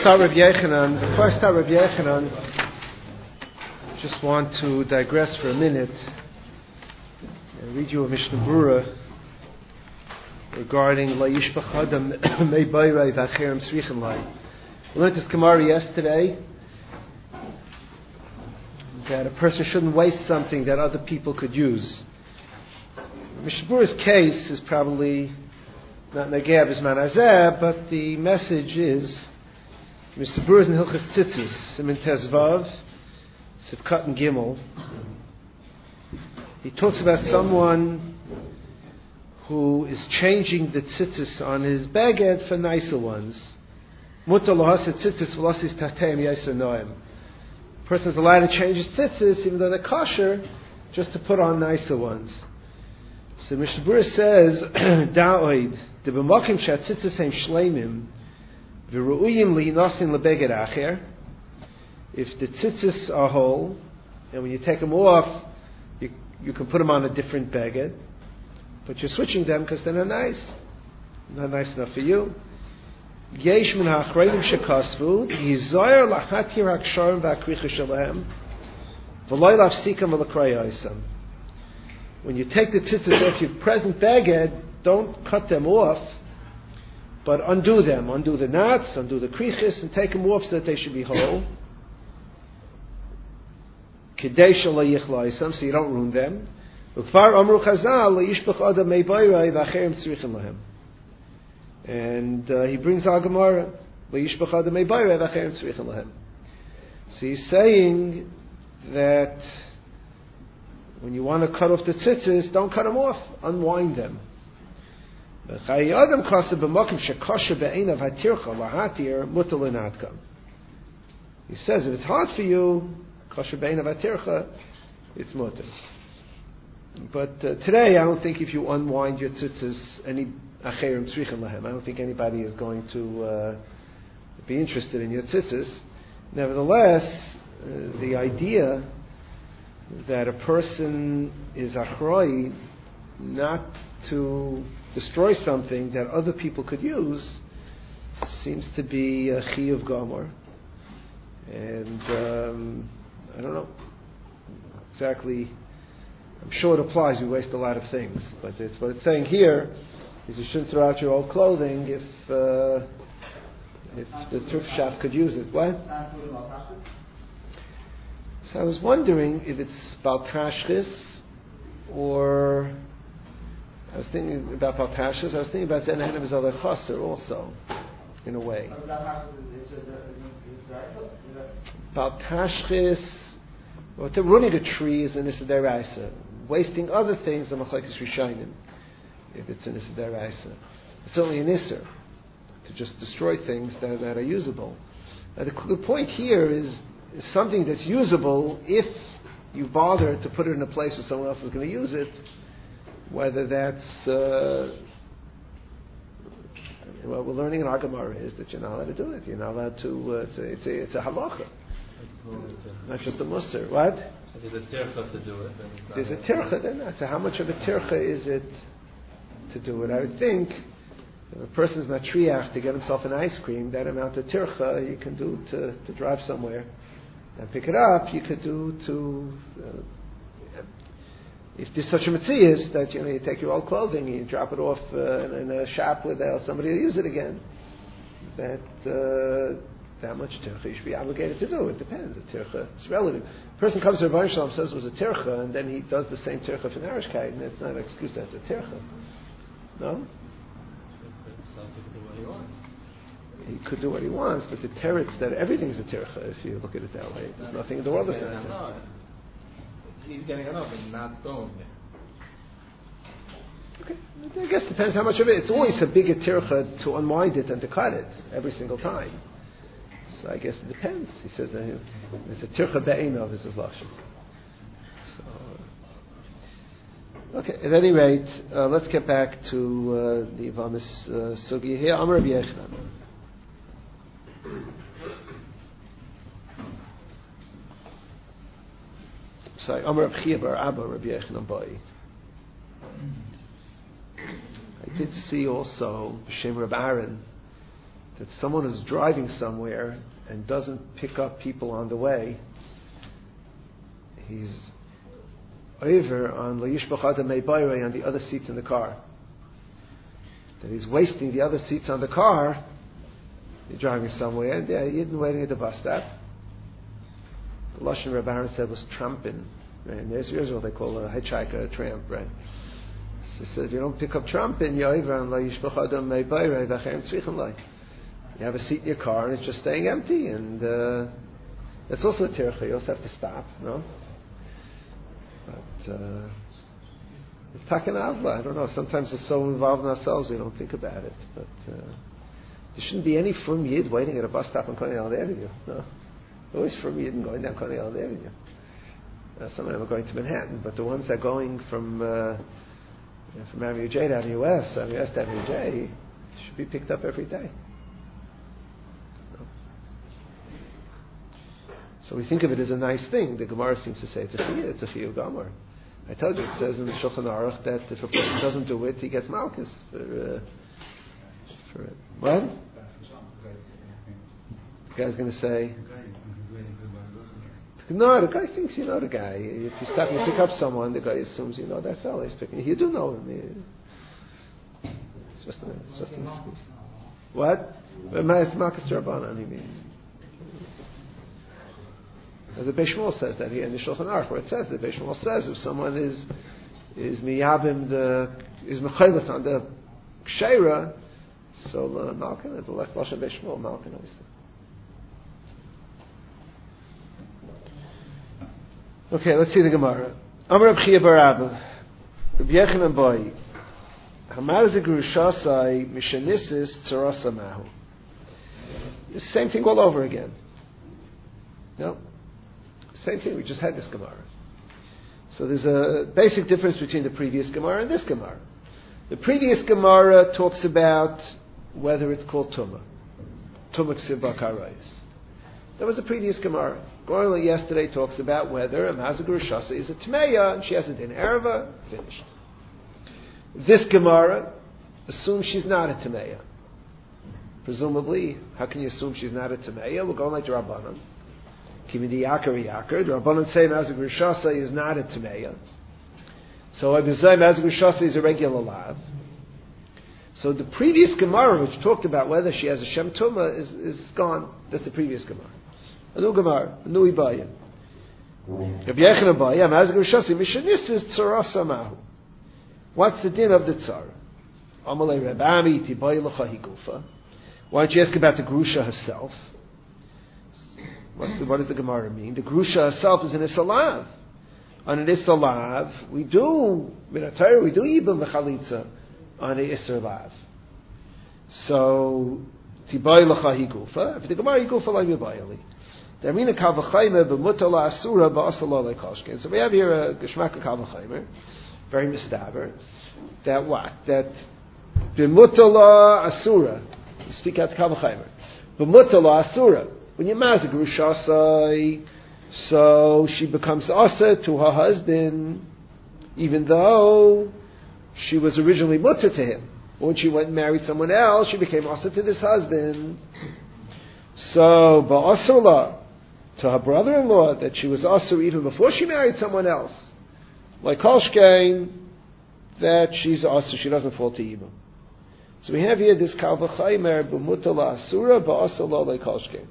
start Rabbi Yechanan, just want to digress for a minute and read you a Mishnah Berurah regarding La Yishbach Adam Mei Bayrei V'Acherem Tzrichen Lai. We learned this Gemara yesterday that a person shouldn't waste something that other people could use. Mishnah Berurah's case is probably not Negeh B'Zman Hazeh, but the message is Mishnah Berurah in Hilchos Tzitzis, Siman Tezvav, Sivkat and Gimel. He talks about someone who is changing the tzitzis on his beged for nicer ones. Mutar lahaseh tzitzis v'lasis tahteim yaser noem. A person is allowed to change his tzitzis even though they're kosher, just to put on nicer ones. So Mishnah Berurah says, Da'oid, de b'makim she'atzitzis heim shleimim, v'ru'uyim li'nasin lebeged acher. If the tzitzis are whole, and when you take them off, you can put them on a different beged, but you're switching them because they're not nice. Not nice enough for you. Yesh min ha'achreinim shekasvu, yizoyer lahatir ha'ksharim v'akricha shalahem, v'loi lafsikam v'lakrayosam. When you take the tzitzis off your present beged, don't cut them off, but undo them. Undo the knots, undo the krichis, and take them off so that they should be whole. Kidei shelo yichlaisam, so you don't ruin them. Ukvar amru chazal leishbach adam mei bayrei v'acherem tzrichen lahem. And he brings our Gemara leishbach adam mei bayrei v'acherem tzrichen lahem. So he's saying that when you want to cut off the tzitzis, don't cut them off, unwind them. He says if it's hard for you, kosher be'einav hatircha, it's mutter. But today, I don't think if you unwind your tzitzis, any acherim tzrichen lahem, I don't think anybody is going to be interested in your tzitzis. Nevertheless, the idea that a person is achroi not to destroy something that other people could use seems to be a chiyuv gomer. And I don't know exactly. I'm sure it applies. We waste a lot of things, but it's what it's saying here is you shouldn't throw out your old clothing if the thrift shop could use it. What? So I was wondering if it's Baltashchis or I was thinking about Baltashchis. I was thinking about Zen Hanav Zaleh Chaser also, in a way. Baltashchis, or running a tree is an Issa Deraisa. Wasting other things are Machlekes Rishonim, if it's an Issa Deraisa. It's only an Issa to just destroy things that are usable. Now the point here is something that's usable if you bother to put it in a place where someone else is going to use it, whether that's what we're learning in our Gemara is that you're not allowed to do it. You're not allowed to. It's a halacha, not just a musar. What? So there's a tircha to do it. There's a tircha. Then so how much of a tircha is it to do it? I would think if a person's matriach to get himself an ice cream, that amount of tircha you can do to drive somewhere and pick it up. You could do to. If there's such a metzias that you take your old clothing and you drop it off in a shop where somebody will use it again, that much tircha you should be obligated to do. It depends. The tircha it's relative. A person comes to Rebbeinu Shalom says it was a tircha, and then he does the same tircha for Narishkeit, and it's not an excuse that's a tircha. No. He could do what he wants, but the teretz that everything's a tircha if you look at it that way. There's nothing in the world that's not a tircha. He's getting it up and not going there. Okay, I guess it depends how much of it. It's always a bigger tircha to unwind it than to cut it every single time. So I guess it depends. He says there's a tircha be'einav is his lashon. So, okay. At any rate, let's get back to the Ivamis Sugi here. Amar Rabbi Yechanan. Sorry, Amar Reb Chia bar Abba Rabbi Yechanan Bai. I did see also B'Shem Reb Aaron that someone who's driving somewhere and doesn't pick up people on the way, he's over on Layishbach Adam Meibayre on the other seats in the car. That he's wasting the other seats on the car. You're driving somewhere, and you're waiting at the bus stop. The Lashon Reb Aaron said was tramping. Right? In Israel they call a hitchhiker a tramp, right? So he said, if you don't pick up tramping, you're over on Layishbach Adam Meibayre v'chein tzrichen lay. You have a seat in your car and it's just staying empty, and that's also a tircha. You also have to stop, no? But it's taken avla. I don't know. Sometimes we're so involved in ourselves we don't think about it. But there shouldn't be any Frum Yid waiting at a bus stop on Coney Island Avenue. No, always Frum Yid and going down Coney Island Avenue. Some of them are going to Manhattan, but the ones that are going from Avenue J to Avenue S, Avenue S to Avenue J, should be picked up every day. So we think of it as a nice thing. The Gemara seems to say it's a chiyuv Gomer. I told you, it says in the Shulchan Aruch that if a person doesn't do it, he gets malchus for it. What? The guy's going to say, no, the guy thinks you know the guy. If you stop and pick up someone, the guy assumes you know that fellow is picking you. You do know him. It's just an excuse. What? It's malchus Rabbanan, he means. As the Beis Shmuel says that here in the Shulchan Aruch, where it says the Beis Shmuel says if someone is miyabim is mechaylas on the ksheira, so malkin at the left lashon Beis Shmuel malkin obviously. Okay, let's see the Gemara. Amar Reb Chia bar Abba, Reb Yechanan boy, Hamar ze grushasai mishanisis tzarasa mahu. The same thing all over again. No. Same thing, we just had this Gemara. So there's a basic difference between the previous Gemara and this Gemara. The previous Gemara talks about whether it's called Tumah. Tumah Ksiv Bakarayis. That was the previous Gemara. Gemara yesterday talks about whether a Mazagur Shasa is a Tmeya and she has a Din Ereva. Finished. This Gemara assumes she's not a Tmeya. Presumably, how can you assume she's not a Tmeya? We'll go like the Rabbanan. Kimidi Yakar Yakar. The Rabbanan say Mazagur Shasa is not a Tmeya. So I say Mazagur Shasa is a regular lav. So the previous Gemara, which talked about whether she has a Shem Tumah, is gone. That's the previous Gemara. A new Gemara, a new Ibaya. Rabbi Yechanan Ibaya, Mazagur Shasa, Mishanis is Tzara Samahu. What's the din of the Tzara? Amalei Rabami Tibai L'cha Higufa. Why don't you ask about the Grusha herself? What does the Gemara mean? The Grusha herself is an Isalav. On an Isalav, we do Minatayr, we do Yibam V'chalitza on an Isalav. So, Tibai L'cha Higufa. If the Gemara Higufa Lai Mibayali. Dermina Kavachaymer B'mutala Asura Ba'asala Leikoshkin. So we have here a Geshmaka Kavachaymer, very mistaber. That what? That B'mutala Asura. You speak out the Kavachaymer. B'mutala Asura. When you Mazagur Shasai, so she becomes Asa to her husband, even though she was originally Mutter to him. When she went and married someone else, she became Asa to this husband. So, Ba'asala, to her brother-in-law, that she was Asa even before she married someone else. Like Kolshkein, that she's Asa, she doesn't fall to Yibam. So we have here this Kal V'chaymer, B'mutala Asura, Ba'asala like Kolshkein.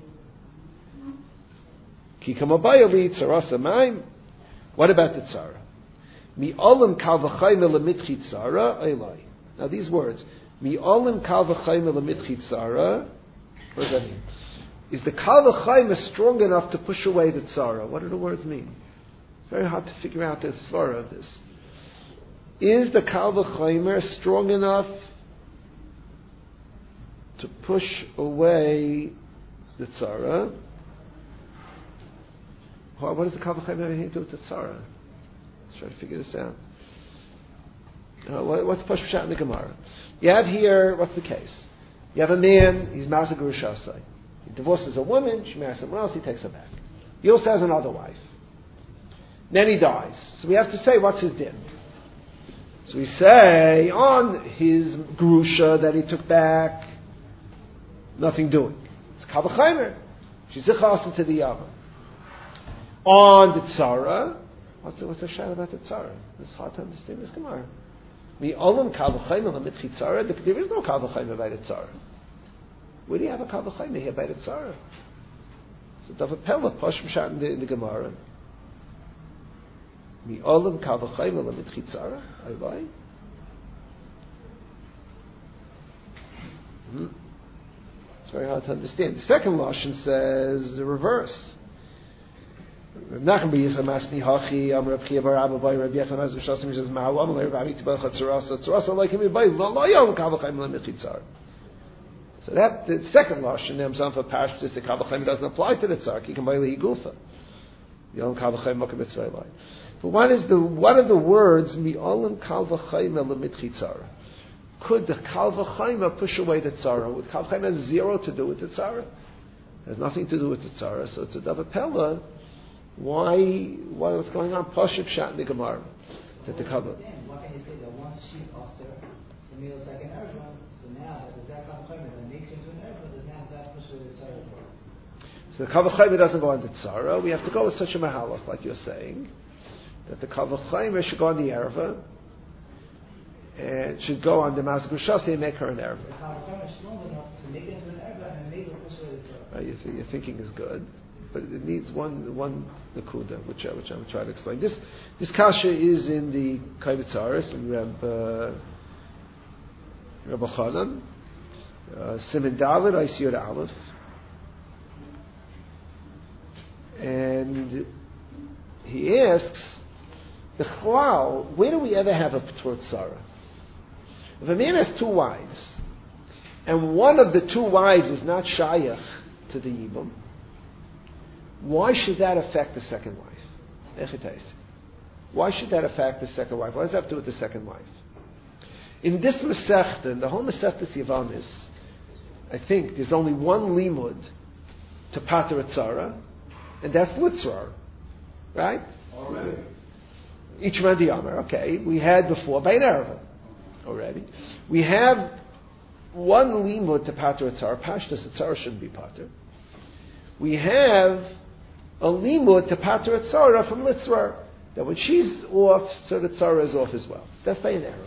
Ki kamabayali tzarasa maim. What about the tzara? Mi olim kal v'chayme lemitchi tzara elai. Now these words, mi olim kal v'chayme lemitchi tzara. What does that mean? Is the kal v'chayme strong enough to push away the tzara? What do the words mean? Very hard to figure out the svara of this. Is the kal v'chayme strong enough to push away the tzara? What does the Kal V'chayim have anything to do with the Tzara? Let's try to figure this out. What's Push Pshat in the Gemara? You have here, what's the case? You have a man, he's Mazagur Shasai. He divorces a woman, she marries someone else, he takes her back. He also has another wife. Then he dies. So we have to say, what's his din? So we say, on his Grusha that he took back, Nothing doing. It's Kal V'Chaimer. She's a chassid to the Yava. On the Tzara, what's the shayla about the Tzara? It's hard to understand this Gemara. Mi olam Kal V'Chaimer l'mitchi Tzara. There is no Kal V'Chaimer by the Tzara. Where do you have a Kal V'Chaimer here by the Tzara? It's a Davar Pella, Pashim Shat in the Gemara. Mi olam Kal V'Chaimer l'mitchi Tzara. I lie. It's very hard to understand. The second Lashon says the reverse. Nachem b'Yisrael Masni Hachi Amar Reb Chia Bar Abba Bar Reb Yechon Hazar Shasim says Ma'alam Leir B'Ami Tibel Chatzarasa like him by Lo Yom Kal V'Chaim L'Michitzar. So that the second Lashon Nemzam for Pashtus the Kal V'Chaim doesn't apply to the Tzar. He can buy Lehi Gufa. Yom Kal V'Chaim Makam Mitzvah. But what are the words Mi'olam Kal V'Chaim L'Michitzar? Could the Kal V'Chaim push away the Tzara? Would Kal V'Chaim have zero to do with the Tzara? It has nothing to do with the Tzara. So it's a Davar Pella. What's going on? Pashup Shat in the Gemara. That the Kal. Why can you say that once she's also so meal like an erva, so now that Kal V'Chaim that makes into an erva, does now that push away the Tzara? So the Kal V'Chaim doesn't go on the Tzara. We have to go with such a mahalach, like you're saying, that the Kal V'Chaim should go on the erva. And should go on the Mazak Rishasi and make her an erva. The Kal V'Chaim is strong enough to make it into an erva and make it push away the Tzara. Your thinking is good, but it needs one nakuda, which I'm trying to explain. This kasha is in the Kaivetzaris and Reb Chanan, Siman Dalet, Isiyot Aleph, and he asks, B'chlal, where do we ever have a P'tur Tzara? If a man has two wives, and one of the two wives is not shayach to the Yibum, why should that affect the second wife? Why should that affect the second wife? What does that have to do with the second wife? In this Masechta, in the whole Masechta Yavamis, I think there's only one limud to Pater Tzara, and that's Litzrar. Right? Already. Each man the Amar. Okay, we had before Bein Erva already. We have one limud to Pater Tzara. Pashtas Tzara shouldn't be Pater. We have a limud to Pater Tzara from Litzrar, that when she's off, so the Tzara is off as well. That's Bein Erva.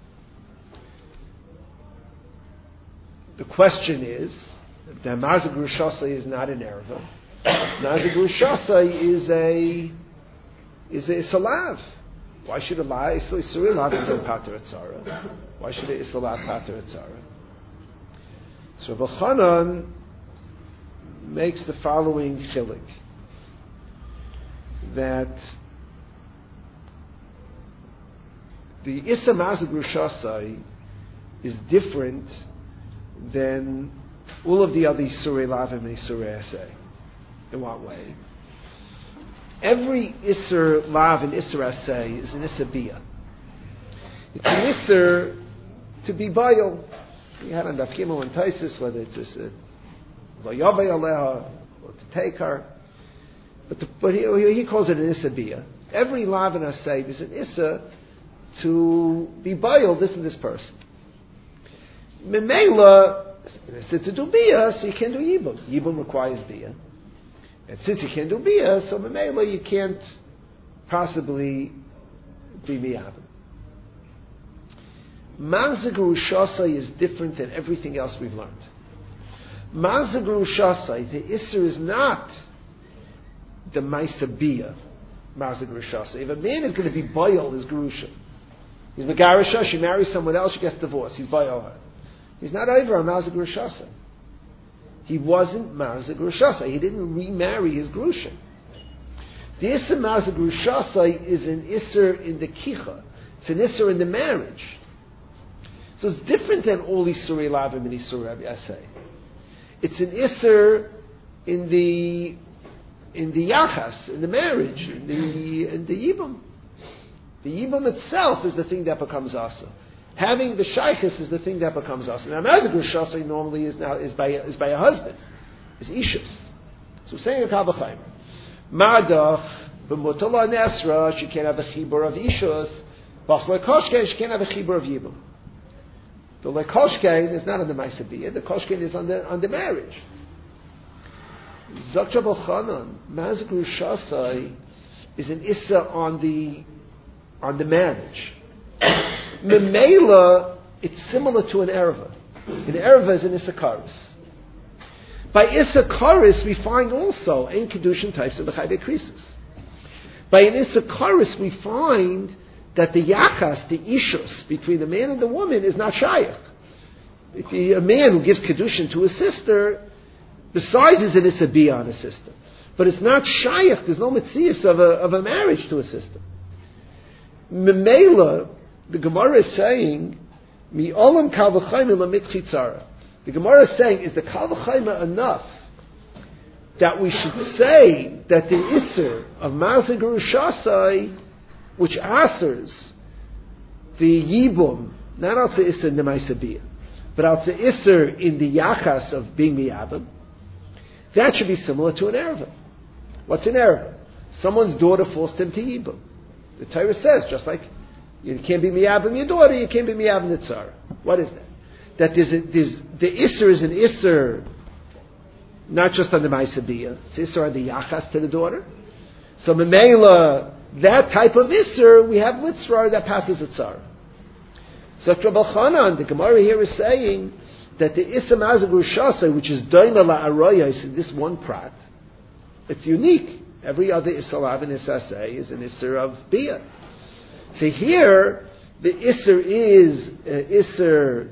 The question is, the Mazag Rushasai is not an Erva. Mazag Rushasai is a Salav. Why should a Isuri Lav be Pater Tzara? Why should a Isalav Pater Tzara? So Reb Chanan makes the following chilik, that the Issa Mazag Rushasai is different than all of the other Isurei Lavim and Isurei Aseh. In what way? Every Isur Lav and Isur Aseh is an Isur Biyah. It's an Isur to be Bayal. We had on Daf Gimel and Taisus, whether it's Isur Vayavay Aleha, or to take her. But he calls it an Isur Biyah. Every Lav and Aseh is an Isur to be Bayal, this and this person. Memela, to do Biyah, so you can't do Yibum. Yibum requires Biyah. And since you can't do Biyah, so Memela you can't possibly be Miyavim. Mazag Rushasai is different than everything else we've learned. Mazag Rushasai, the Isser is not the Maisa Biyah, Mazag Rushasai. If a man is going to be Bayal, his Gerusha. He's Megarisha, she marries someone else, she gets divorced, he's Bayal her. He's not over on Mazag Rushasai. He wasn't Mazag Rushasai. He didn't remarry his Grusha. The Isser Mazag Rushasai is an Isser in the Kicha. It's an Isser in the marriage. So it's different than all Isurei Lavim and Isurei Aseh. It's an Isser in the Yachas, in the marriage, in the Yibum. The Yibum itself is the thing that becomes Asa. Having the Shaykhis is the thing that becomes Asa. Now, Mazag Rushasai normally is by a husband, is Ishus. So we're saying a Kal V'Chaim. Madach, b'mutala Nesra, she can't have a Chibur of Ishus. Basla Koshke, she can't have a Chibur of Yibum. The lekoshkein is not on the Maisabiyah. The koshkein is on the marriage. Zakta B'chanan, Mazgru Shasai is an issa on the marriage. Memela, it's similar to an erva. An erva is an issakaris. By issakaris, we find also in kedushin types of the chaybe krisis. By an issakaris, we find that the yachas, the ishus between the man and the woman, is not shayach. A man who gives kedushin to his sister, besides is an issa on his sister, but it's not shayach. There's no metzias of a marriage to a sister. Memela, the Gemara is saying, Mi olam kal v'chayma lamit chitzara. The Gemara is saying, is the kal v'chayma enough that we should say that the isser of Mazin Gerushasai, which answers the yibum, not al isser nemaisabiyah, but al isser in the yachas of being miyabim, that should be similar to an erva. What's an erva? Someone's daughter forced him to yibum. The Torah says, just like you can't be miyabim your daughter, you can't be miyabim the tzara. What is that? That the isser is an isser not just on the maisabiyah, it's isser on the yachas to the daughter. So memela, that type of isser, we have litzrar that path is a tzara. So Rabbi Chanan, the Gemara here is saying that the isser mazagru shasa, which is doina la arayos in this one prat, it's unique. Every other isser lav in Isasei is an isser of bia. So here, the isser is isser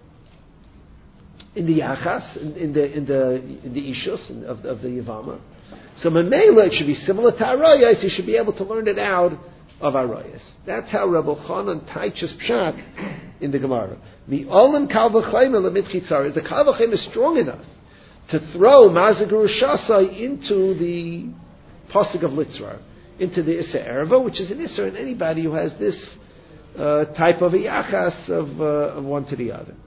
in the yachas, in the ishus of the yavama. So memela, it should be similar to arayos. You should be able to learn it out of arayos. That's how Rabbi Chanan taichas pshat in the Gemara. Mi olim kal v'chayma lemit chitzar. Is the kal v'chayma strong enough to throw mazagru shasai into the pasuk of litzrar, into the issa erva, which is an issa in anybody who has this type of a yachas of one to the other.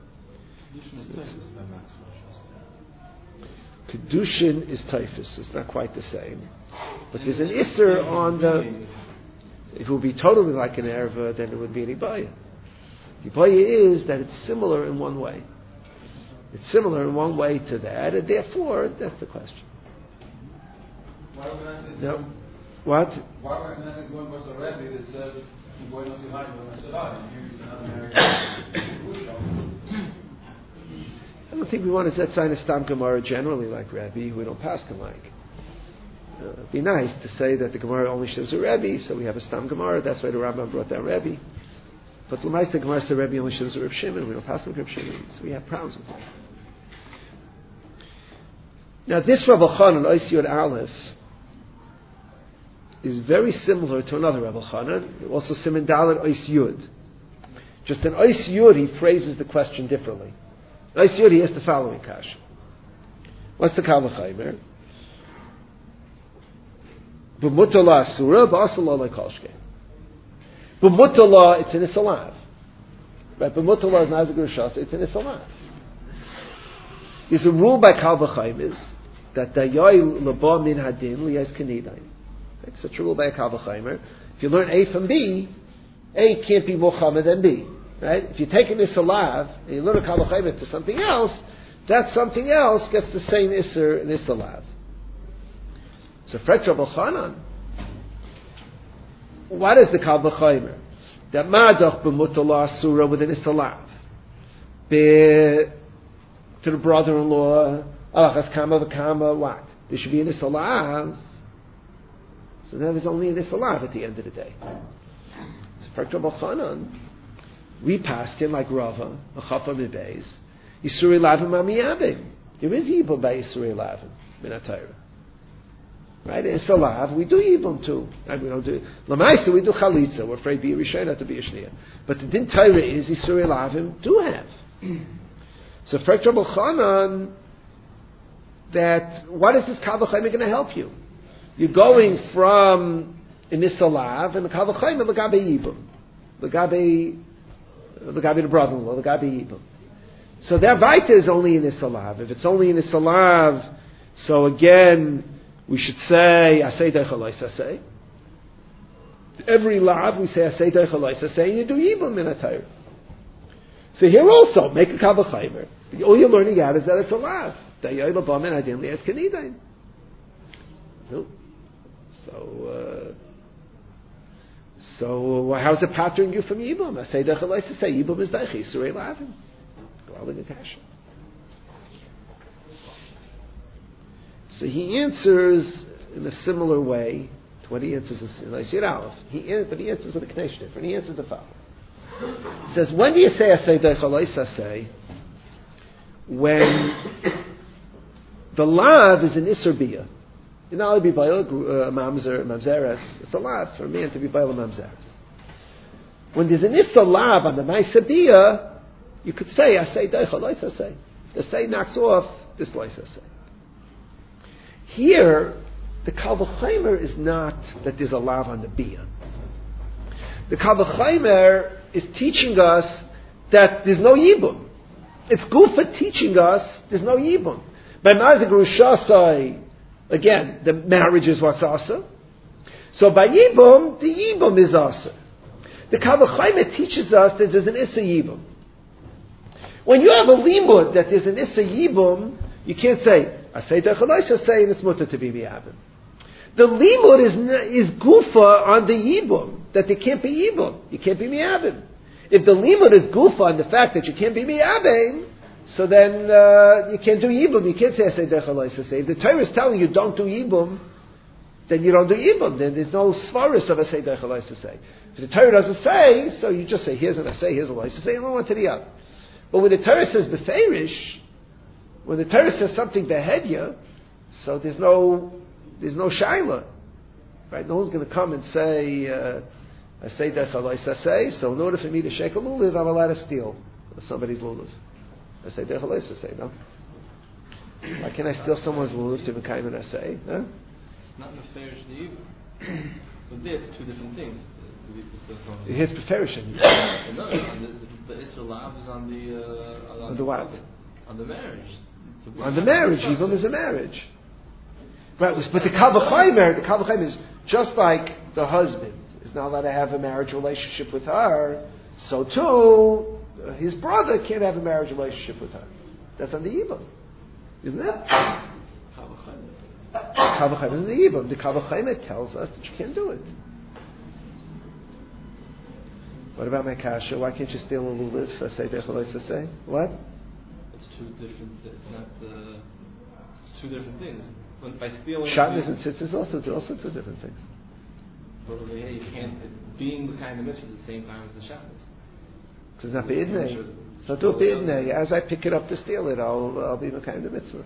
Kedushin is typhus. It's not quite the same, but there's an isser on the. If it would be totally like an erva, then it would be an ibaya. The ibaya is that it's similar in one way. It's similar in one way to that, and therefore that's the question. Why would I say No. What? Why would I say one was a rabbi that says boy not see high, I don't think we want to set sign a stam Gemara generally like Rabbi, we don't pass him like. It'd be nice to say that the Gemara only shows a Rabbi, so we have a stam Gemara. That's why the Rambam brought down Rabbi. But the Meister Gemara says Rabbi only shows a Reb Shimon. We don't pass him Reb Shimon, so we have problems with that. Now this Rabbi Chanan, Ois Yud Aleph, is very similar to another Rabbi Chanan, also Siman Dalet Ois Yud. Just in Ois Yud, he phrases the question differently. In Ois Yud, he has the following kasha. What's the Kal V'chaymer? B'mutala asura, b'asala le'kolshke. B'mutala, it's in Isalav. Right? B'mutala is Nazir Shas, it's in Isalav. There's a rule by Kal V'chaymer that Dayai Laba Min Hadin Liyas Kenidain. It's such a rule by a Kal V'chaymer. If you learn A from B, A can't be more chamer than B. Right? If you take an Isalav and you learn a Kal V'chaymer to something else, that something else gets the same Isser in Isalav. So Fret Rabbi Chanan, what is the Kal V'chaymer? That Ma'adach b'mutala asura with an Isalav. To the brother-in-law, alachas kama v'kama, what? There should be an Isalav. So now there's only an Isalav at the end of the day. So Fret Rabbi Chanan, we passed him like Rava, a Chafa Mibeis, Yisuri Lavim Amiyabim. There is Yibum by Yisuri Lavim, Minatayra. Right? In Salav, we do Yibum too. And we don't do Lamaisa, we do Chalitza. We're afraid be a Rishon, not to be a Shniya. But the Din Torah is Yisuri Lavim do have. So Fret Rabbi Chanan, that what is this Kal V'chaymer going to help you? You're going from an Isalav and the Kal V'chaymer l'gabe Yibum. L'gabe the brother-in-law, l'gabe Yibum. So that Vaita is only in Isalav. If it's only in Isalav, so again, we should say, Asay Deichalois Asay. Every Lav, we say Asay Deichalois Asay, and you do Yibum in a Torah. So here also, make a kavachaymer. All you're learning out is that it's a lav. No. So how's it pattering you from Yibum? I say Dechalais to say Yibum is Deichi, Surei Lavin. So he answers in a similar way to what he answers in Yisir Aleph. But he answers with a Knesh different. He answers the following. He says, when do you say Dechalais say? When the lav is an Isser Biyah. You know, I'll be by mamzeres. It's a lav for a man to be by mamzeres. When there's an issa lav on the ma'aseh, you could say, I say deicha lois I say. The say knocks off this lois I say. Here, the kal v'chaimer is not that there's a lav on the biyah. The kal v'chaimer is teaching us that there's no yibum. It's Gufa teaching us there's no yibum. By ma'aseh grushasai. Again, the marriage is what's asa. So by Yibum, the Yibum is asa. The Kal V'chaimer teaches us that there's an Issa Yibum. When you have a limud that there's an Issa Yibum, you can't say, I say Dechalais, I say, and it's mutter to be Mi'abim. The limud is Gufa on the Yibum, that there can't be Yibum. You can't be Mi'abim. If the limud is Gufa on the fact that you can't be Mi'abim, so then you can't do Yibum. You can't say I say Dechalais. If the Torah is telling you don't do Yibum, then you don't do Yibum. Then there's no svaris of a say Dechalais. If the Torah doesn't say, so you just say here's an say, here's a lice say, and one to the other. But when the Torah says beferish, when the Torah says something behedya, so there's no shaila, right? No one's going to come and say I say Dechalais. So in order for me to shake a lulav, I'm allowed to steal somebody's lulav. I say Dechalais, I say, no. Why can't I steal someone's lulav to Mekayim and I say? Huh? It's not nefarish to you. So there's two different things. Here's preferishing. No, the Isra Lav is on the what? On the marriage. On the marriage, even is a marriage. Right, but the Kal V'chaimer is just like the husband is not allowed to have a marriage relationship with her, so too, his brother can't have a marriage relationship with her. That's on the Yibam, isn't it? Kal V'chaimer is on the Yibam. The Kal V'chaimer tells us that you can't do it. What about my kasha? Why can't you steal a lulav? Say say. What? It's two different. It's two different things. By stealing, Shabbos and tzitzis also two different things. But you can't being the kind of mitzvah at the same time as the Shabbos. Because it's not beidnei. So do it beidnei. As I pick it up to steal it, I'll be the kind of mitzvah.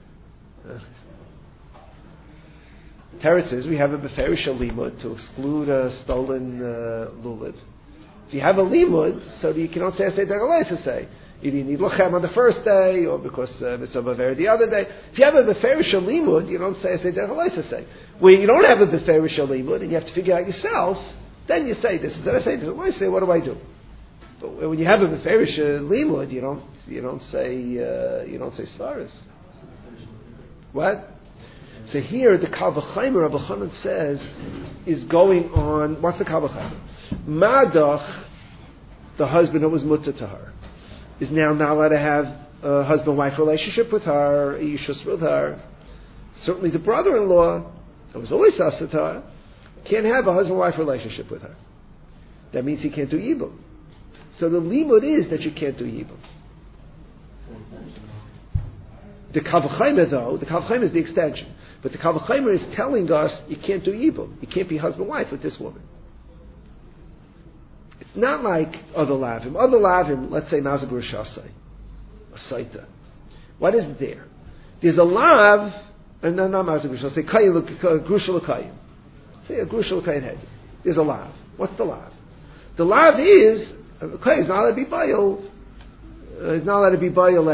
Teretz says we have a beferish limud to exclude a stolen lulav. If you have a limud, so you cannot say Dechalais to say. Either you need lachem on the first day, or because mitzvah baver the other day. If you have a beferish limud, you don't say Dechalais to say. Where you don't have a beferish limud, and you have to figure out yourself, then you say this is what I say. This is what I say. What do I do? But when you have a beferish limud, you don't say svaris. What? So here the Kal V'chaimer Rabbi Chanan says is going on. What's the Kal V'chaimer? Madach, the husband who was mutter to her, is now not allowed to have a husband-wife relationship with her, yishus with her. Certainly the brother-in-law, who was always asa to her, can't have a husband-wife relationship with her. That means he can't do yibum. So the limud is that you can't do yibum. The Kal V'chaimer, though, the Kal V'chaimer is the extension. But the Kal V'chaimer is telling us you can't do yibum. You can't be husband-wife with this woman. It's not like other lavim. Other lavim, let's say Mazag Rishasai, a saita. What is there? There's a lav, and not Mazag Rishasai, Grusha L'Kayim. Say a Grusha L'Kayim head. There's a lav. What's the lav? The lav is, okay, it's not allowed to be bayil. It's not allowed to be bayil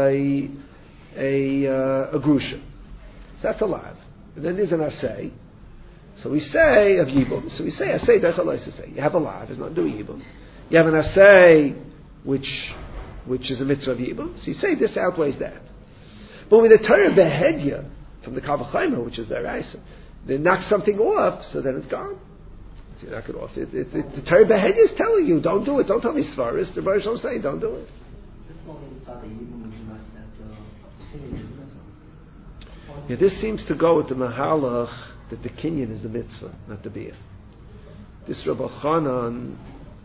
a Grusha. So that's a lav. And then there's an asay. So we say of Yibum. So we say asay Dechalais say. You have a lav, it's not do Yibum. You have an asay which is a mitzvah of Yibum. So you say this outweighs that. But with the Torah behedya from the Kal V'chaimer, which is the Raisa, they knock something off, so then it's gone. So you knock it off. The Torah Behed is telling you, don't do it. Don't tell me Svaris. The Baruch Shalom saying, don't do it. Yeah, this seems to go with the Mahalach that the Kinyan is the mitzvah, not the Biyah. This Rabbi Chanan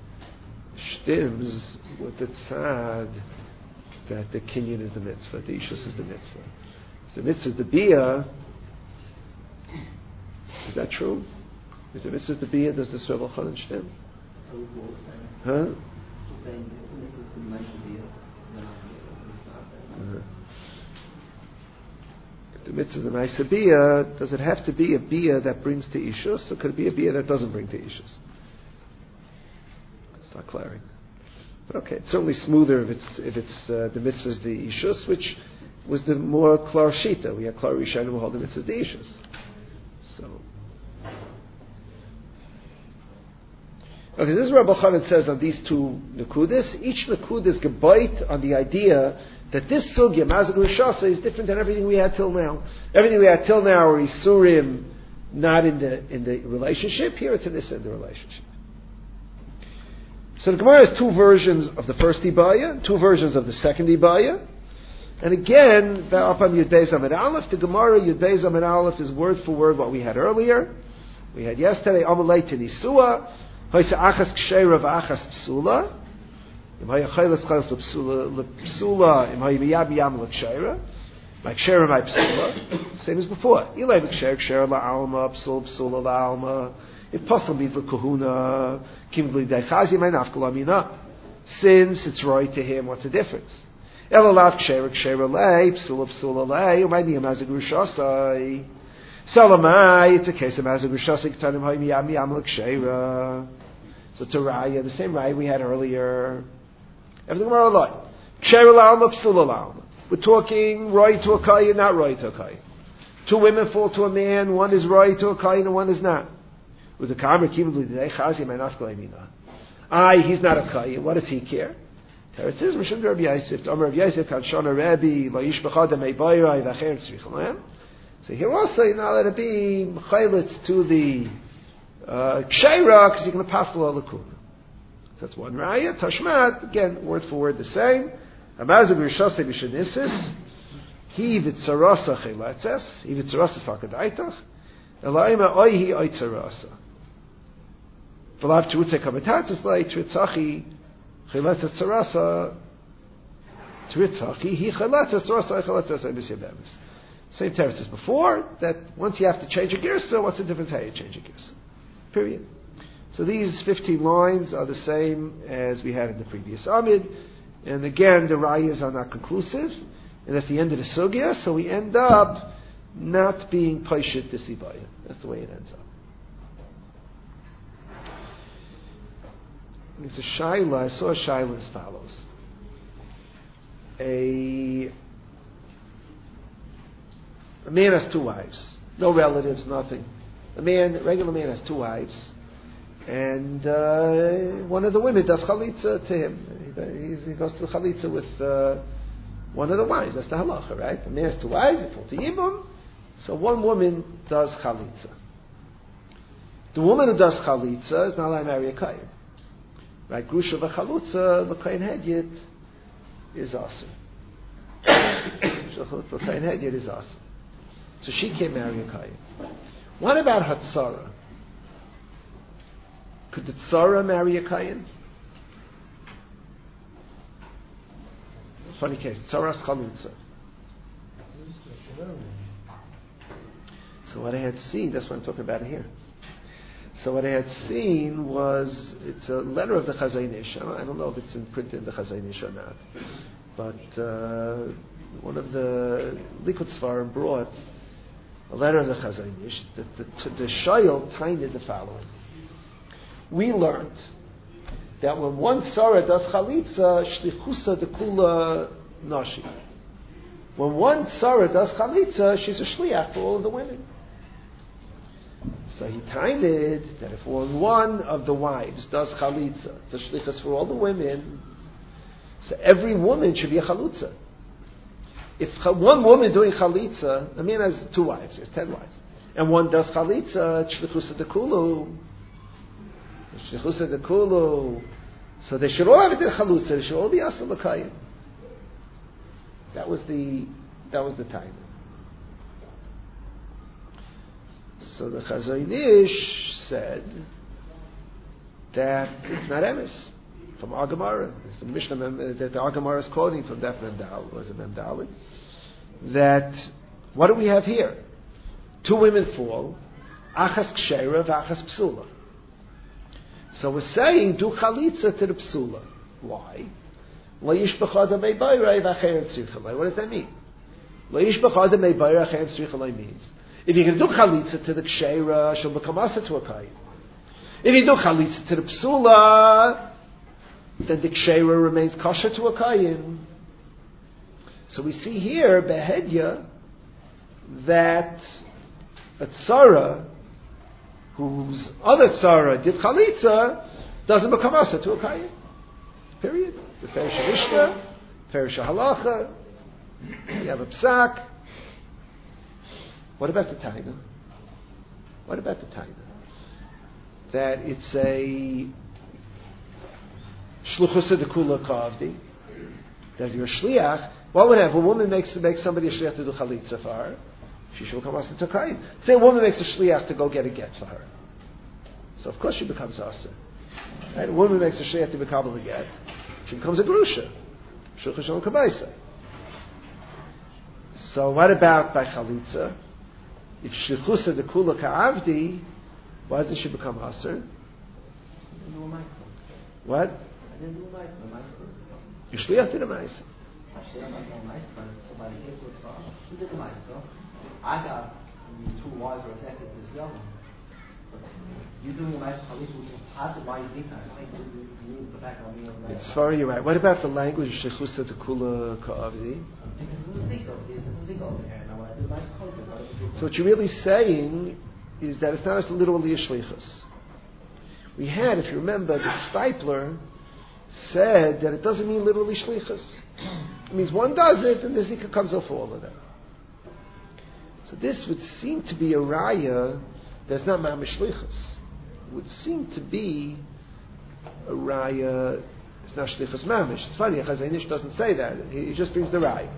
stims with the tzad that the Kinyan is the mitzvah, the Ishus is the mitzvah. The mitzvah is the Biyah. Is that true? If the mitzvah is the Biyah, does this Rabbi Chanan stim? Huh? If the mitzvah is the Maisa Biyah, does it have to be a Biyah that brings to Ishus, or could it be a Biyah that doesn't bring to Ishus? It's not clear. But okay, it's certainly smoother if it's the mitzvah is the Ishus, which was the more Klar Shita. We had Klar Rishonim who hold the mitzvah is the Ishus. So, okay, this is what Rabbi Chanan says on these two Nekudas. Each Nekuda is gebayt on the idea that this Sugya, Mazag Rishasa, is different than everything we had till now. Everything we had till now are Isurim, not in the relationship. Here it's in the relationship. So the Gemara has two versions of the first Ibaya, two versions of the second Ibaya. And again, up on Yud Beis Amid Aleph, the Gemara Yud Beis Amid Aleph is word for word what we had earlier. We had yesterday, Amalei Tenisua, Hoysa Achas Ksheira V'Achas Psula, Im Hoya Chaylas Chaylas Psula, Im Hoya Miyab Yam L'Ksheira, My Ksheira, My Psula, same as before. Ilay L'Ksheira, Ksheira La'alma, Psula La'alma, if possible, means L'Kuhuna, Kimgli Deichazi, My Nafkal Amina. Since it's right to him, what's the difference? Elalav Ksheira, Ksheira Lei, Psula Lei, Umay Miyam Mazag Rishasai. Salamai, it's a case of Mazag Rishasai, K'tanim Hoy Miyam Yam L'Ksheira. So it's a raya, the same raya we had earlier. Everything more alike. Ksheira La'alma, Psula La'alma. We're talking right to a kayin, not right to a kayin. Two women fall to a man, one is right to a kayin and one is not. With the kamer kivli today, chazi my nafkal emina. He's not a kayin. What does he care? Teretz says, Rishon Rabbi Yosef, Amar Rabbi Yosef, Kan Shona Rebbe, Lo Yish Bechad Amei Bayrai, Vacher Tzrichalem. So here also, you're not allowed to be mechaylitz to the ksheira, because you're going to pass the lakuna. That's one raya. Tashmat, again, word for word the same. Amazug Rishosei B'Shenisis, Hi V'Tzarasa Chayletzes, Hi V'Tzarasa Salkadaitach, Elaima Oihi Oitzarasa. V'lav Tzurutze Kamatatis Lai, Tritzachi, Chayletzes Tzarasa, Tritzachi, Hi Chayletzes Tzarasa, Chayletzes Emis Yabemis. Same teretz as before, that once you have to change a girsa, what's the difference how you change a girsa? Period. So these 15 lines are the same as we had in the previous Amid. And again, the rayas are not conclusive. And that's the end of the sugya, so we end up not being paishit disibaya. That's the way it ends up. It's a shaila. I saw a shaila as follows. A man has two wives. No relatives, nothing. A regular man has two wives. And one of the women does chalitza to him. He goes through chalitza with one of the wives. That's the halacha, right? The man has two wives, he falls to Yibum. So one woman does chalitza. The woman who does chalitza is not allowed to marry a kayin. Right? Grusha v'chalutza, the kayin hedyet is awesome. The kayin hedyet is awesome. So she can't marry a kayin. What about Hatzara? Could the Tzara marry a kayin? It's a funny case. Tzaras chalutza. So what I had seen, that's what I'm talking about here. So what I had seen was, it's a letter of the Chazon Ish. I don't know if it's in print in the Chazon Ish or not. But one of the Likud Svarim brought a letter of the Chazon Ish. The Shayil tainted the following. We learned that when one Tzara does Chalitza, Shlichusa Dekula Nashi. When one Tzara does Chalitza, she's a Shliach for all of the women. So he tainted that if one of the wives does Chalitza, it's a Shlichus for all the women, so every woman should be a Chalutza. If one woman doing Chalitza, a man has two wives, he has 10 wives, and one does Chalitza, Shlichusa Dekulu, Shlichusa de Kulu. So they should all have a din chalutza. They should all be asal l'kayim. That was the time. So the Chazon Ish said that it's not emes from our Gemara. It's from Mishnah that the our Gemara is quoting from Daf Memdal, was it Memdalit? That what do we have here? Two women fall, achas kshera v'achas psula. So we're saying do chalitza to the psula. Why? Lo yishbach adam meibayrai v'acheres tzirchalai. What does that mean? Lo yishbach adam meibayrai v'acheres tzirchalai means if you're going to do chalitza to the kshera, she'll become asa to a kayim. If you do chalitza to the psula, then the kshera remains kosher to a kayim. So we see here behedya that a tzara whose other tzara did chalitza doesn't become asa to a kayim. Period. The Ferish Mishnah, Ferish Halacha, you have a psak. What about the Taina? What about the Taina? That it's a shluchusa de kula kavdi. That if you're a shliach, what would happen? A woman makes somebody a shliach to do chalitza for her. She should become asa to kayim. Say a woman makes a shliach to go get a get for her. So of course she becomes asa. Right? A woman makes a shliach to become a get. She becomes a grusha. Shulchan Shalom Kabaisa. So what about by chalitza? If shlichusa de kula ka'avdi, why doesn't she become aser? What? I didn't do a ma'aser. You shliach did a ma'aser. Actually, I'm not doing a ma'aser, but somebody gets with her. She did a ma'aser. I got two wives were affected this young one. You doing a ma'aser chalitza, which is positive, why you think that? I think you the back on me. It's sorry, you're right. What about the language shlichusa de kula ka'avdi? So what you're really saying is that it's not as literally a shlichus. We had, if you remember, the Stipler said that it doesn't mean literally shlichus. It means one does it and the zika comes off all of them. So this would seem to be a raya that's not mamish shlichus. It would seem to be a raya. It's not shlichus mamish. It's funny, Chazon Ish doesn't say that. He just brings the raya.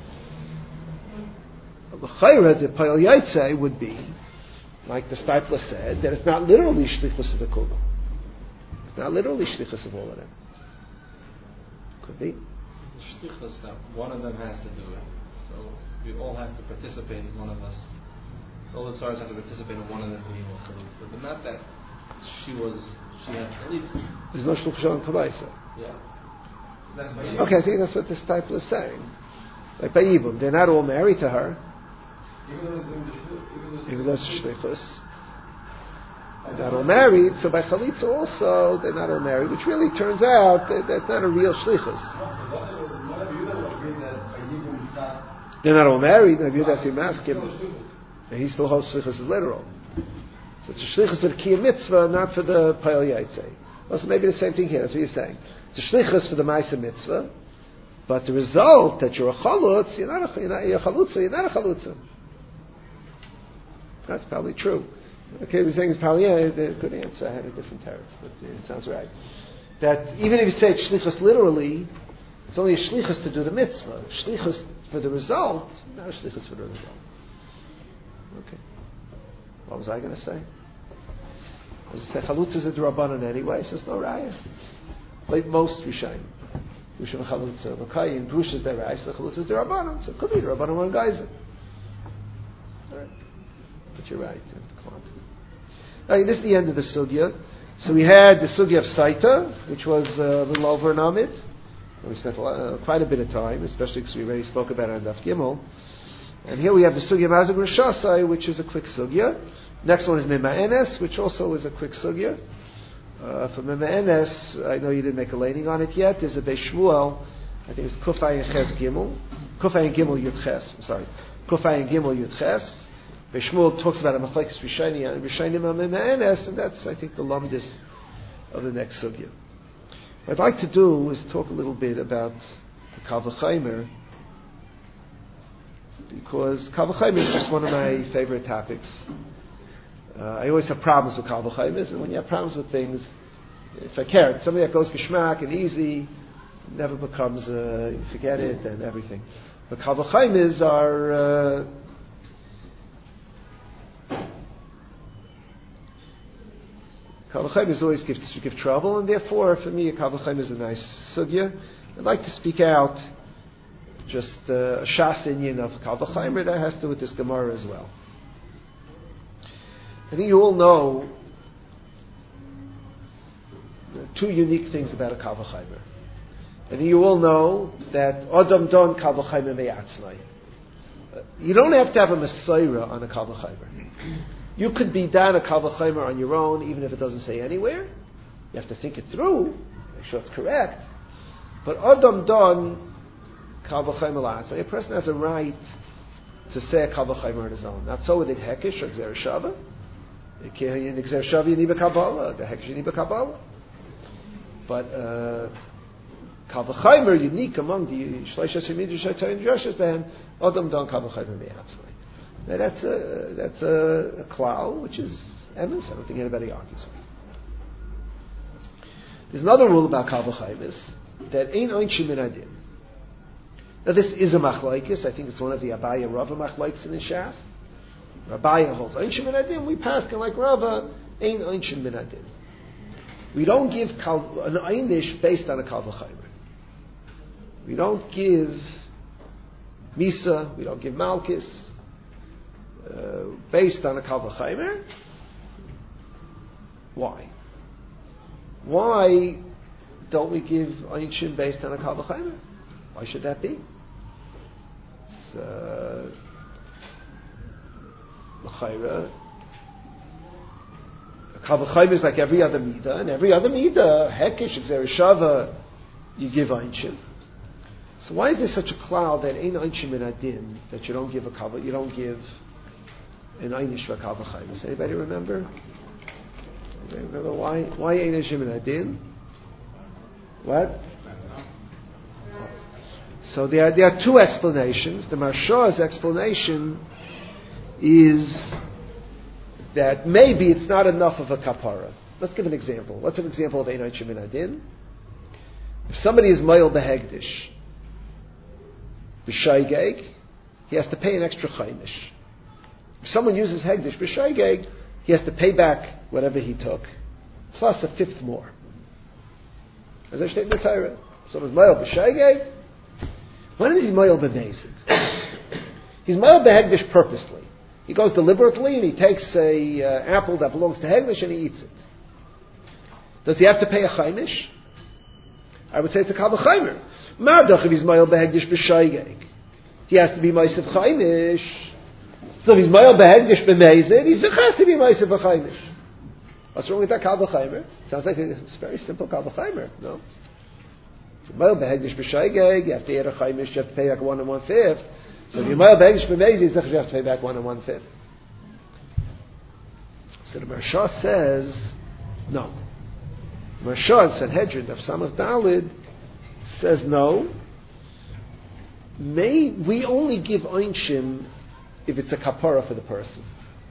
The chayra, the payal yaitze would be, like the Stipler said, that it's not literally shlichus of the kula. It's not literally shlichus of all of them. Could be. It's a shlichus that one of them has to do it. So we all have to participate. One of us, all the stars have to participate in one of them being a chalitza. But not that she had chalitza. There's no shluch shalom kabaisa. Yeah. Okay, I think that's what the Stipler is saying. Like by Yibum, they're not all married to her. Even though it's shlichus, they're not all married. So by chalitza also, they're not all married, which really turns out that that's not a real shlichus. They're not all married. Rabbi Yehuda says maskim, and he still holds shlichus is literal. So it's a shlichus of the kiyum mitzvah, not for the payal yaitze. Also, maybe the same thing here. That's what you're saying. It's a shlichus for the ma'aseh mitzvah, but the result that you're a chalutz, you're a chalutza, you're not a chalutza. That's probably true. Okay, we're saying it's probably the good answer. I had a different teretz, but it sounds right. That even if you say it's shlichus literally, it's only a shlichus to do the mitzvah. Shlichus for the result, not a shlichus for the result. Okay. What was I going to say? I was going to say chalutza is a d'rabbanan anyway, so it's no raya. Like most Rishayim. Rishon chalutza, Makayim, Grush is their raya, so chalutza is d'rabbanan, so it could be d'rabbanan one geyser. Alright. But you're right, you have to quantum. Alright, this is the end of the sugya. So we had the sugya of Saita, which was a little over an amid. We spent quite a bit of time, especially because we already spoke about it on Daf Gimel. And here we have the sugya of Mazag Rishasai, which is a quick sugya. Next one is Mima'enes, which also is a quick sugya. For Mima'enes, I know you didn't make a laning on it yet. There's a Beis Shmuel, I think it's Kufay and Ches Gimel. Kufay and Gimel Yud Ches, Kufay and Gimel Yud Ches. Beis Shmuel talks about a Machlekes Rishonim and Rishonim on Mima'enes, and that's, I think, the lumdis of the next sugya. What I'd like to do is talk a little bit about the Kal V'Chomer, because Kal V'Chomer is just one of my favorite topics. I always have problems with Kal V'Chomer, and when you have problems with things, If I care, something that goes geschmack and easy, never becomes, you forget it and everything. But Kal V'chaimis are, Kal V'chaimis always give trouble, and therefore, for me, a Kal V'chaimis is a nice sugya. I'd like to speak out just a Shas Inyan of Kal V'chaimer that has to do with this Gemara as well. I think you all know two unique things about a Kal V'chaimer. I think you all know that Adam Don Kal V'chaimer Me'atzmai. You don't have to have a Messiah on a Kal V'chaimer. You could be down a Kal V'chaimer on your own, even if it doesn't say anywhere. You have to think it through, make sure it's correct. But Adam Don Kal V'chaimer La'atzmai. A person has a right to say a Kal V'chaimer on his own. Not so with a Hekesh or Gzer Shava. In Gzer Shava you need a Kabbalah. The Hekesh you need a Kabbalah. But Kal V'chaimer, unique among the Shleisha Semidrash Shaytayin Drashas, then Adam Don Kal V'chaimer Me'atzmai. Now that's a klal, which is emes. I don't think anybody argues with it. There's another rule about Kal V'chaimis that ain't oinshim min adin. Now this is a machlaikis. I think it's one of the Abaya Rava machlaikis in the Shas. Abaya holds oinshim min adin. We pass like Rava ain't oinshim min adin. We don't give an einish based on a Kal V'chaimer. We don't give Misa. We don't give Malkis. Based on a Kal V'chaimer. Why? Why don't we give Einshim based on a Kal V'chaimer? Why should that be? It's L'chaira. A Kal V'chaimer is like every other Midah, and every other Midah, Hekesh, Gzer Shava, you give Einshim. So why is there such a cloud that ain't Einshim in Adin, that you don't give you don't give an Einish for Kal V'chaimis? Anybody remember? Remember why ain't Einshim in Adin? What? So there are two explanations. The Marsha's explanation is that maybe it's not enough of a kapara. Let's give an example. What's an example of ein Einshim in Adin? If somebody is Mayil Behegdish, B'shaygeg, he has to pay an extra chaimish. If someone uses Hegdish B'shaygeg, he has to pay back whatever he took, plus a fifth more. As I state in the Torah, someone's Mayil B'shaygeg, when is he Mayil B'mezid? He's Mayil B'hegdish purposely. He goes deliberately and he takes a apple that belongs to Hegdish and he eats it. Does he have to pay a chaimish? I would say it's a Kal V'chaimer. Mardach if he's Mayil Behegdish B'shaygeg, he has to be Ma'asev chaimish. So if he's Mayil Behegdish B'mezid, he has to be Ma'asev chaimish. What's wrong with that Kal V'chaimer? Sounds like it's a very simple Kal V'chaimer, no? If you're Mayil Behegdish B'shaygeg, you have to add a chaimish, you have to pay back 1 1/5. So if you're Mayil Behegdish B'mezid, you have to pay back 1 1/5. So the Marsha says, no. The Marsha in Sanhedrin of Samach Dalid says no. We only give Einshim if it's a kapara for the person.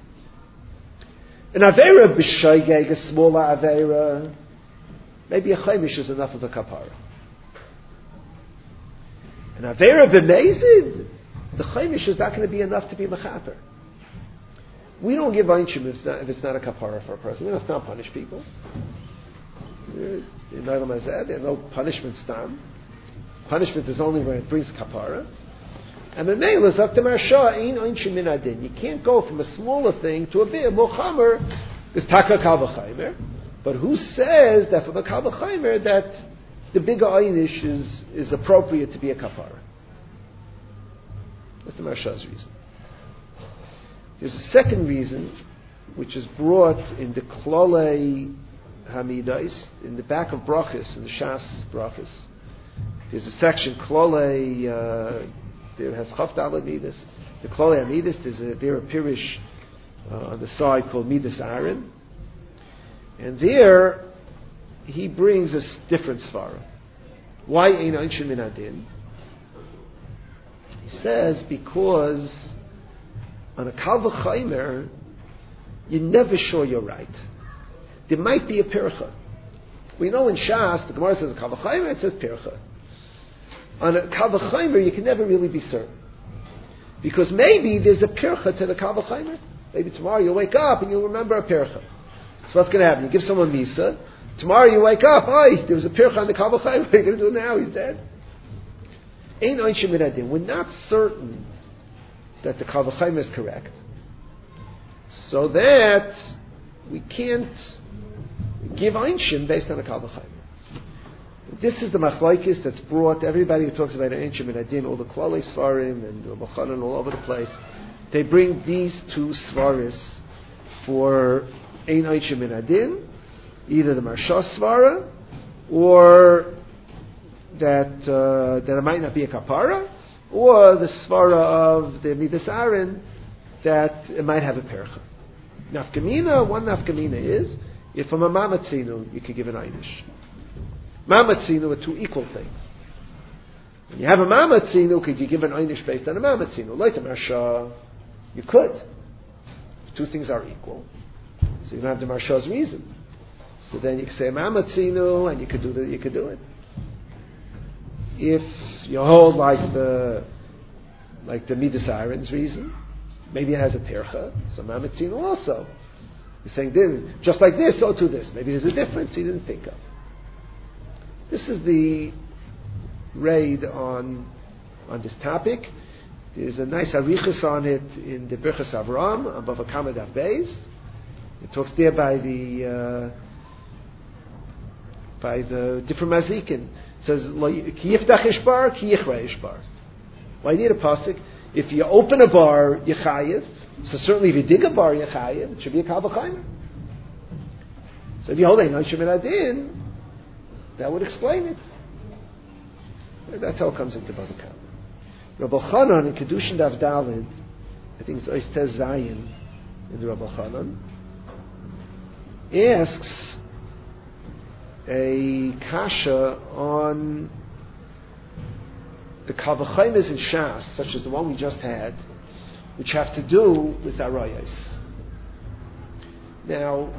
An Aveira B'shaygeg, a smaller Aveira, maybe a chaimish is enough of a kapara. An Aveira B'mezid, the chaimish is not going to be enough to be mechaper. We don't give Einshim if it's not a kapara for a person. We don't stop punish people. In Neilam Hazeh, there are no punishments done. Punishment is only when it brings kapara. And the nail is up to Marsha, ein Einshim min adin. You can't go from a smaller thing to a big mochamer. There's taka Kal V'chaimer. But who says that for the Kal V'chaimer that the bigger einish is appropriate to be a kapara? That's the Marsha's reason. There's a second reason, which is brought in the Klolei Hamidais, in the back of Brachas, in the Shas Brachas. There's a section, Klolei, there has Chav Daled Midas. The Klolei Hamidais, there's a Pirish on the side called Midas Aaron. And there, he brings a different svara. Why ein Einshim min adin? He says, because on a Kal V'chaimer, you're never sure you're right. There might be a pircha. We know in Shas, the Gemara says a Kal V'Chaimer, it says Pircha. On a Kal V'Chaimer, you can never really be certain. Because maybe there's a Pircha to the Kal V'Chaimer. Maybe tomorrow you'll wake up and you'll remember a Pircha. So what's going to happen? You give someone Misa, tomorrow you wake up, there was a Pircha on the Kal V'Chaimer, what are you going to do now? He's dead. Ein Einshim Min Adin. We're not certain that the Kal V'Chaimer is correct. So that we can't give Einshim based on a Kal V'Chaimer. This is the machlokes that's brought, everybody who talks about Einshim Min Adin, all the Klalei Svarim and Rabbi Chanan all over the place, they bring these two Svaris for Ein Einshim Min Adin, either the Marsha Svara, or that it might not be a kapara, or the svara of the Midas Aaron that it might have a percha. Nafkamina, one nafkamina is if from a mamatzinu you could give an einish. Mamatzinu are two equal things. When you have a mamatzinu, could you give an einish based on a mamatzinu? Like the marsha, you could. If two things are equal, so you don't have the marsha's reason. So then you can say a mamatzinu, and you could do it. If you hold like the Midas Aaron's reason, maybe it has a percha, so mamatzinu also. You're saying just like this, so to this. Maybe there's a difference you didn't think of. This is the raid on this topic. There's a nice arichas on it in the Birchas Avram above a Kamad Av Beis. It talks there by the different mazikin. It says ki yiftach ishbar, ki yichra ishbar. Why need a pasuk? If you open a bar, you chayiv. So certainly if you dig a bar, you chayiv. It should be a Kal V'Chaimer. So if you hold a Einshim Min Adin, that would explain it. That's how it comes into Bava Kama. Rabbi Chanan in Kedushin Daf Daled, I think it's Oistez Zayin in the Rabbi Chanan, asks a kasha on the Kal V'Chaimers in Shas, such as the one we just had, which have to do with Arayos. Now,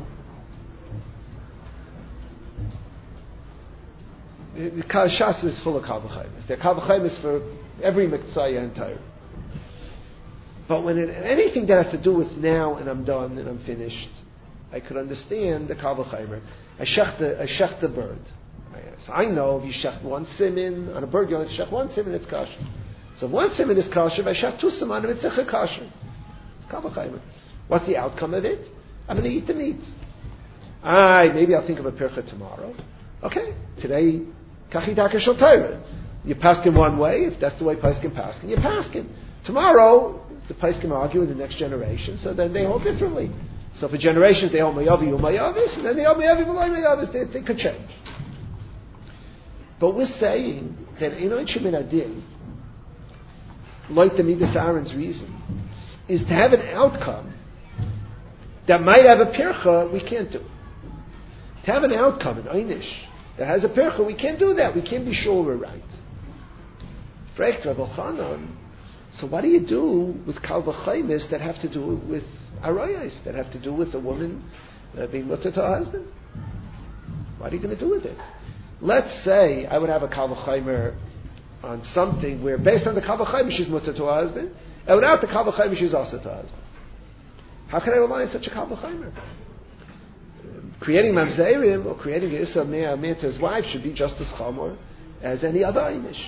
the Shas is full of Kal V'Chaimers. There are Kal V'Chaimers for every Mitzvah entire. But when anything that has to do with now and I'm done and I'm finished, I could understand the Kal V'Chaimer. I shech the bird. So I know if you shech one simin on a bird, you only shech one simin, it's kosher. So if one simin is kosher, if I shech two simanim, it's kosher. It's Kal V'Chaimer. What's the outcome of it? I'm going to eat the meat. Maybe I'll think of a pircha tomorrow. Okay, today, kachitaka shel Torah. You paskin one way, if that's the way paskin paskin, you paskin. Tomorrow, the paskin argue in the next generation, so then they hold differently. So for generations they hold mayavi umayavis, and then they hold mayavi umayavis. They could change. But we're saying that in Einshim Min Adin, like the Midas Aaron's reason, is to have an outcome that might have a pircha we can't do. To have an outcome, an einish, that has a pircha, we can't do that. We can't be sure we're right. Fregt Rabbi Chanan, so what do you do with Kal V'Chaimers that have to do with Arayos, that have to do with a woman being mutter to her husband? What are you going to do with it? Let's say I would have a Kal V'Chaimer on something where based on the Kal V'Chaimer she's mutter to her husband, and without the Kal V'Chaimer she's also to her husband. How can I rely on such a Kal V'Chaimer? Creating mamzerim or creating an Issa Me'ah to his wife should be just as chamor as any other einish.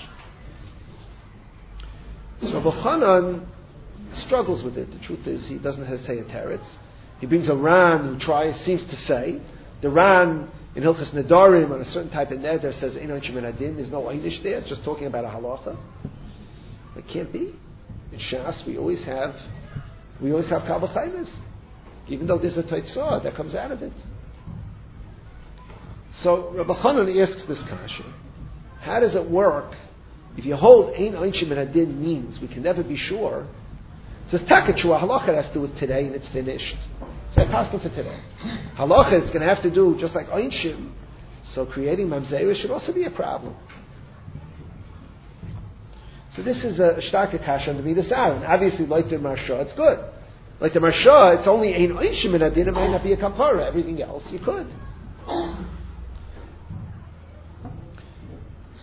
So Rabbi Chanan struggles with it. The truth is, he doesn't say a teretz. He brings a Ran who seems to say, the Ran in Hilchas Nedarim on a certain type of neder says, Ein Einshim Min Adin, there's no einish there, it's just talking about a halacha. It can't be. In Shas, we always have Kal V'Chaimers. Even though there's a Teitzah that comes out of it. So Rabbi Chanan asks this kasha, how does it work if you hold Ein Einshim Min Adin means we can never be sure? It says Takachua halacha has to do with today and it's finished. So I pass them for today. Halacha is going to have to do just like Einshim. So creating mamzeira should also be a problem. So this is a shtaka kasha on the Midas Aaron. Obviously, like the Marsha, it's good. Like the Marsha, it's only Ein Einshim Min Adin. It might not be a kapara. Everything else you could.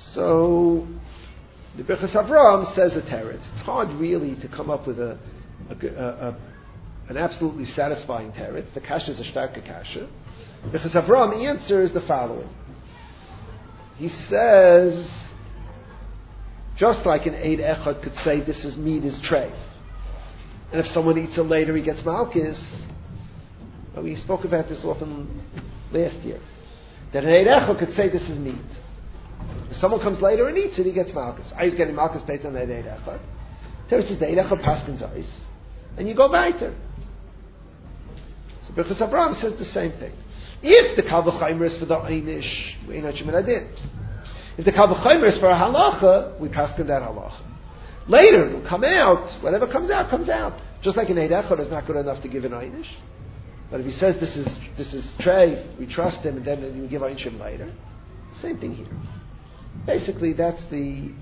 So the Birchas Avram says a teretz. It's hard really to come up with an absolutely satisfying teretz. The kasha is a starke kasha. Birchas Avram answers the following. He says, just like an Eid Echad could say this is meat is treif, and if someone eats it later he gets malchus. Well, we spoke about this often last year. That an Eid Echad could say this is meat. If someone comes later and eats it, he gets malchus. I was getting malchus based on that Eid Echad. Torah says the Eid Echad paskins ice, and you go weiter. So Birchas Abraham says the same thing. If the Kal V'Chaimer is for the Einish, we ain't Hashim Adin. If the Kal V'Chaimer is for a halacha, we paskin that halacha. Later, it'll come out. Whatever comes out, comes out. Just like an Eid Echad is not good enough to give an Einish. But if he says this is treif, we trust him, and then you give Einshim later. Same thing here. Basically, that's the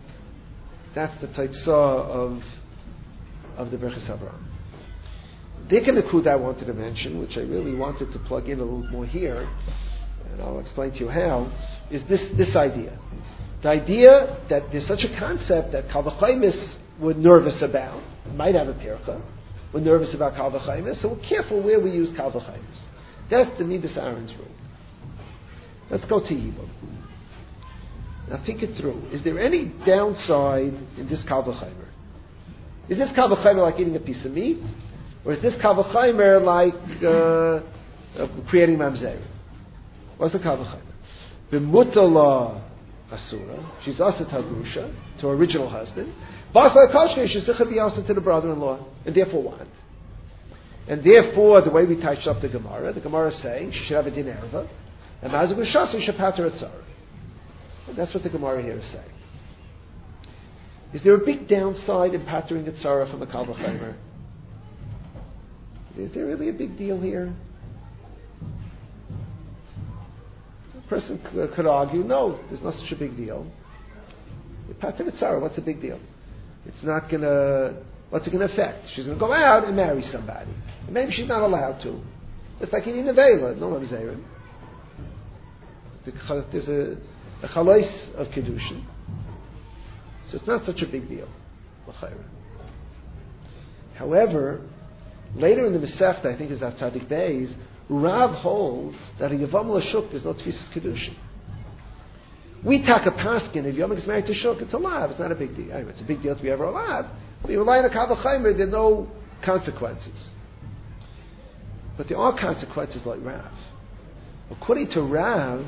taitzah of the Birchas Avraham. The Nikud I wanted to mention, which I really wanted to plug in a little more here, and I'll explain to you how, is this idea. The idea that there's such a concept that Kal V'Chaimis were nervous about, might have a pircha, we're nervous about Kal V'Chaimis, so we're careful where we use Kal V'Chaimis. That's the Midas Aaron's rule. Let's go to Yibum. Now think it through. Is there any downside in this Kal V'Chaimer? Is this Kal V'Chaimer like eating a piece of meat? Or is this Kal V'Chaimer like creating mamzer? What's the Kal V'Chaimer? B'mutala asura. She's asa tagrusha to her original husband. Basla kashke shezicha be asa to the brother-in-law. And therefore what? And therefore, the way we touched up the Gemara is saying she should have a din erva, and mazik v'shasa should pater a tzara. That's what the Gemara here is saying. Is there a big downside in patering a tzara from a Kal V'Chaimer? Is there really a big deal here? A person could argue, no, there's not such a big deal. Pater a tzara, what's a big deal? It's not going to, what's it going to affect? She's going to go out and marry somebody. And maybe she's not allowed to. It's like in Nevela, no mamzerim. There's a chalais of Kedushin. So it's not such a big deal. However, later in the Masechta, I think it's at Tzadik Beis, Rav holds that a Yavam L'Shuk there's no Tfisas Kedushin. We take a paskin, if Yavam gets married to Shuk, it's alive, it's not a big deal. I mean, it's a big deal to be ever alive. But you rely on a Kal V'Chaimer, there are no consequences. But there are consequences like Rav. According to Rav,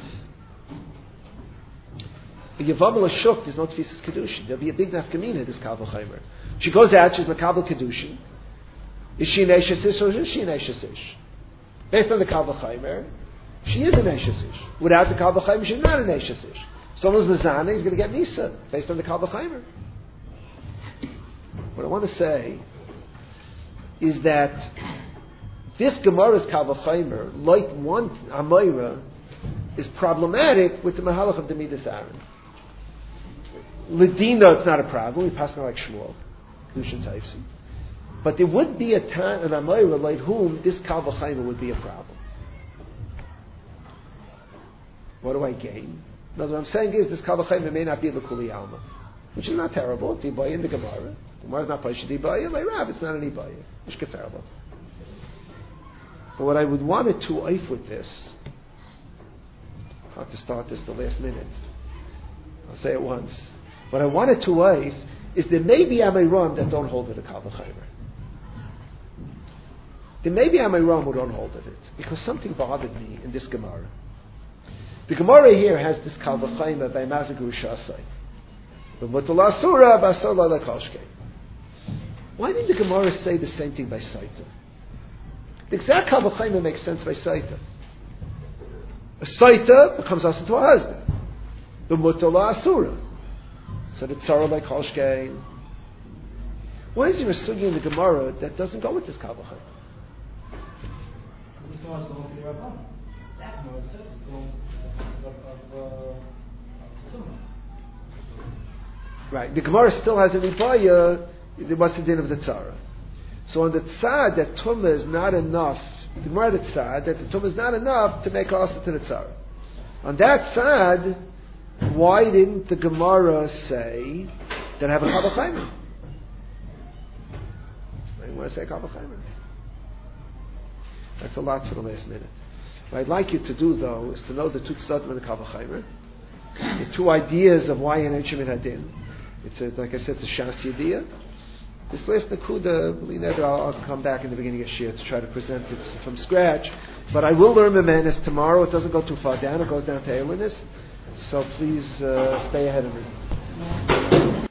a Yavam L'Shuk there's no Tfisas Kedushin. There'll be a big nafkamina, this Kal V'Chaimer. She goes out, she's Makabel Kedushin. Is she an Eishes Ish or is she an Eishes Ish? Based on the Kal V'Chaimer, she is an Eishes Ish. Without the Kal V'Chaimer, she's not an Eishes Ish. Someone's Mizana, he's going to get Nisa, based on the Kal V'Chaimer. What I want to say is that this Gemara's Kal V'Chaimer, like one Amayra, is problematic with the Mahalach of the Midas Aaron. Ledina, it's not a problem. We pass it like Shmuel, Kedushin Taifsi. But there would be an Amayra like whom this Kal V'Chaimer would be a problem. What do I gain? Now, what I'm saying is this Kal V'Chaimer may not be L'Kuli Alma, which is not terrible. It's Ibaya in the Gemara. The Gemara is not Paishad Ibaya. Like Rav, it's not an Ibaya. It's Keferable. But what I would want to oif with this, hard to start this the last minute. I'll say it once. What I wanted to oif is there may be Amayram that don't hold it a Kal V'Chaimer. There may be Amayram who don't hold of it, because something bothered me in this Gemara. The Gemara here has this Kal V'Chaimer by Mazik U'Shasai. Why didn't the Gemara say the same thing by Saita? The exact Kal V'Chaimer makes sense by Saita. A Saita becomes us into a husband. The Mutala Asura. So the Tzara by Kolshkein. Why is there a sugi in the Gemara that doesn't go with this Kal V'Chaimer? This one is going to the Rabban. That Gemara says it's going of Right. The Gemara still has an Ibaya. What's the din of the Tzara? So on the Tzad, that Tumah is not enough. The Gemara Tzad, that the Tumah is not enough to make Asa to the Tzara. On that Tzad, why didn't the Gemara say that I have a Kal V'Chaimer? I want to say Kal V'Chaimer. That's a lot for the last minute. What I'd like you to do, though, is to know the two tzadim and the Kal V'Chaimer, the two ideas of why an Eichim Hadin. It's like I said, it's a Shas Yediyah. This last Nakuda, I'll come back in the beginning of Shia to try to present it from scratch. But I will learn Memenis tomorrow. It doesn't go too far down. It goes down to Eilinus. So please stay ahead of me.